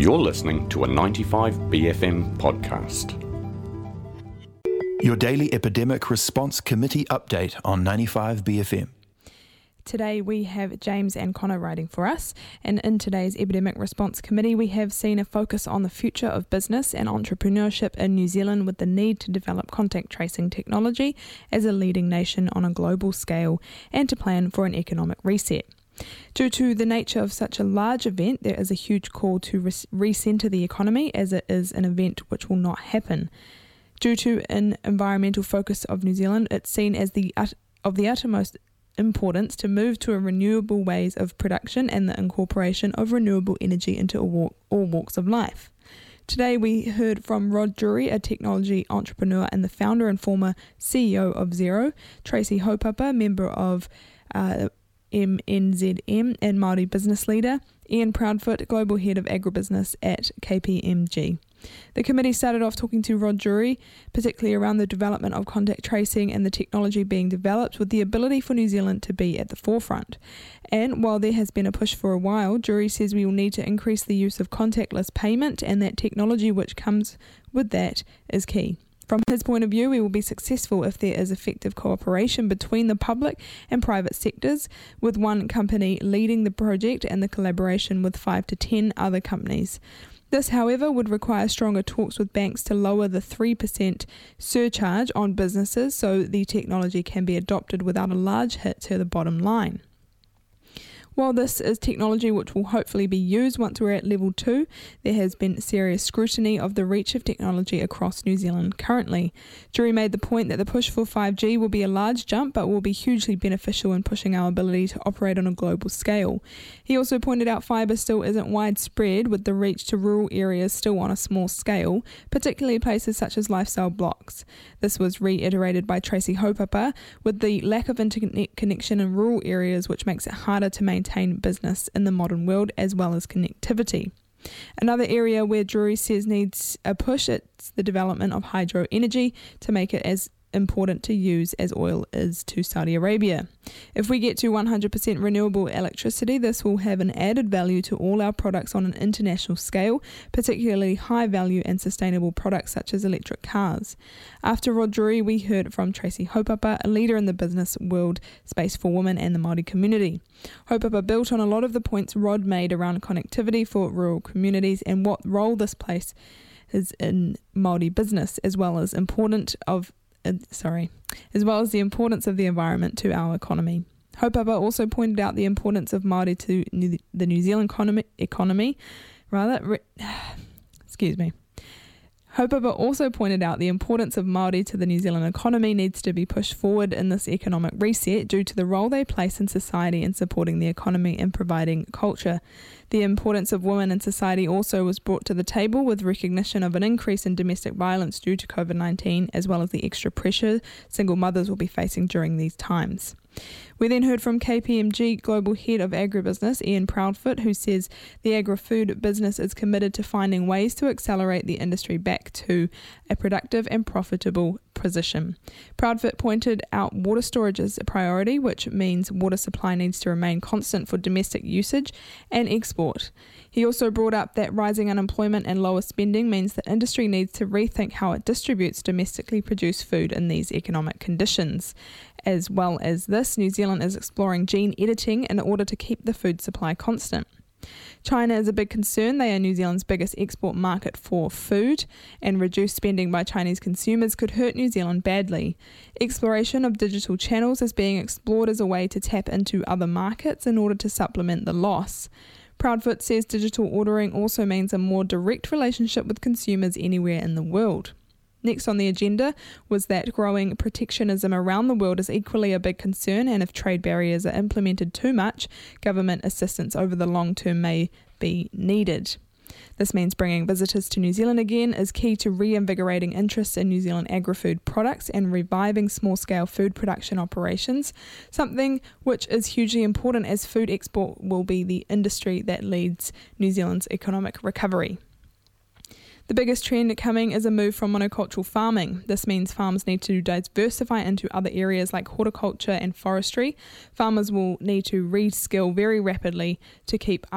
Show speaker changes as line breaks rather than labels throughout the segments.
You're listening to a 95BFM podcast.
Your daily Epidemic Response Committee update on 95BFM.
Today we have James and Connor writing for us, and in today's Epidemic Response Committee we have seen a focus on the future of business and entrepreneurship in New Zealand with the need to develop contact tracing technology as a leading nation on a global scale and to plan for an economic reset. Due to the nature of such a large event, there is a huge call to recenter the economy as it is an event which will not happen. Due to an environmental focus of New Zealand, it's seen as of the uttermost importance to move to a renewable ways of production and the incorporation of renewable energy into all walks of life. Today we heard from Rod Drury, a technology entrepreneur and the founder and former CEO of Xero, Tracy Haupapa, member of MNZM and Māori business leader, Ian Proudfoot, global head of agribusiness at KPMG. The committee started off talking to Rod Drury, particularly around the development of contact tracing and the technology being developed with the ability for New Zealand to be at the forefront. And while there has been a push for a while, Drury says we will need to increase the use of contactless payment, and that technology which comes with that is key. From his point of view, we will be successful if there is effective cooperation between the public and private sectors, with one company leading the project and the collaboration with 5 to 10 other companies. This, however, would require stronger talks with banks to lower the 3% surcharge on businesses so the technology can be adopted without a large hit to the bottom line. While this is technology which will hopefully be used once we're at level 2, there has been serious scrutiny of the reach of technology across New Zealand currently. Drury made the point that the push for 5G will be a large jump but will be hugely beneficial in pushing our ability to operate on a global scale. He also pointed out fibre still isn't widespread, with the reach to rural areas still on a small scale, particularly places such as lifestyle blocks. This was reiterated by Tracy Haupapa, with the lack of internet connection in rural areas which makes it harder to maintain business in the modern world as well as connectivity. Another area where Drury says needs a push is the development of hydro energy to make it as important to use as oil is to Saudi Arabia. If we get to 100% renewable electricity, this will have an added value to all our products on an international scale, particularly high value and sustainable products such as electric cars. After Rod Drury, we heard from Tracy Haupapa, a leader in the business world space for women and the Māori community. Haupapa built on a lot of the points Rod made around connectivity for rural communities and what role this place is in Māori business, as well as the importance of the environment to our economy. Haupapa also pointed out the importance of Māori to the New Zealand economy. Haupapa also pointed out the importance of Māori to the New Zealand economy needs to be pushed forward in this economic reset due to the role they place in society in supporting the economy and providing culture. The importance of women in society also was brought to the table with recognition of an increase in domestic violence due to COVID-19, as well as the extra pressure single mothers will be facing during these times. We then heard from KPMG Global Head of Agribusiness, Ian Proudfoot, who says the agri-food business is committed to finding ways to accelerate the industry back to a productive and profitable position. Proudfoot pointed out water storage is a priority, which means water supply needs to remain constant for domestic usage and export. He also brought up that rising unemployment and lower spending means the industry needs to rethink how it distributes domestically produced food in these economic conditions. As well as this, New Zealand is exploring gene editing in order to keep the food supply constant. China is a big concern. They are New Zealand's biggest export market for food, and reduced spending by Chinese consumers could hurt New Zealand badly. Exploration of digital channels is being explored as a way to tap into other markets in order to supplement the loss. Proudfoot says digital ordering also means a more direct relationship with consumers anywhere in the world. Next on the agenda was that growing protectionism around the world is equally a big concern, and if trade barriers are implemented too much, government assistance over the long term may be needed. This means bringing visitors to New Zealand again is key to reinvigorating interest in New Zealand agri-food products and reviving small-scale food production operations, something which is hugely important as food export will be the industry that leads New Zealand's economic recovery. The biggest trend coming is a move from monocultural farming. This means farms need to diversify into other areas like horticulture and forestry. Farmers will need to reskill very rapidly to keep up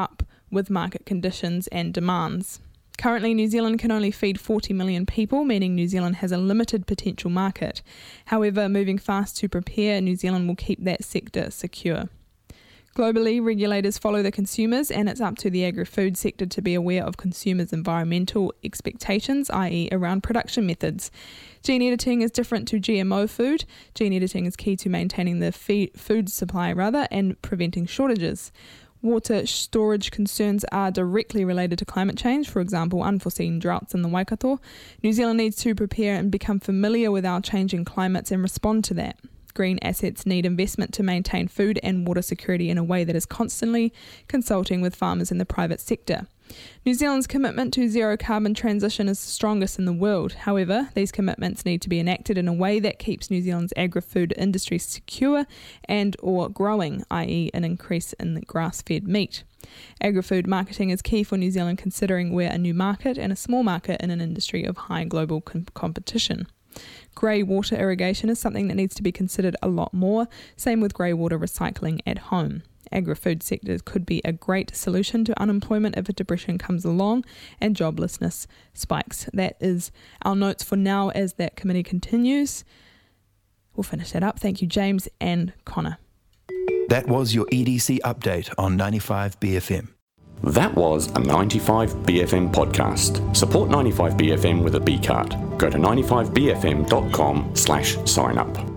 with market conditions and demands. Currently, New Zealand can only feed 40 million people, meaning New Zealand has a limited potential market. However, moving fast to prepare, New Zealand will keep that sector secure. Globally, regulators follow the consumers, and it's up to the agri-food sector to be aware of consumers' environmental expectations, i.e. around production methods. Gene editing is different to GMO food. Gene editing is key to maintaining the food supply and preventing shortages. Water storage concerns are directly related to climate change, for example, unforeseen droughts in the Waikato. New Zealand needs to prepare and become familiar with our changing climates and respond to that. Green assets need investment to maintain food and water security in a way that is constantly consulting with farmers in the private sector. New Zealand's commitment to zero carbon transition is the strongest in the world. However, these commitments need to be enacted in a way that keeps New Zealand's agri-food industry secure and or growing, i.e. an increase in the grass-fed meat. Agri-food marketing is key for New Zealand, considering we're a new market and a small market in an industry of high global competition. Grey water irrigation is something that needs to be considered a lot more, same with grey water recycling at home. Agri-food sectors could be a great solution to unemployment if a depression comes along and joblessness spikes. That is our notes for now as that committee continues. We'll finish that up. Thank you, James and Connor.
That was your EDC update on 95BFM.
That was a 95BFM podcast. Support 95BFM with a B card. Go to 95bfm.com/sign up.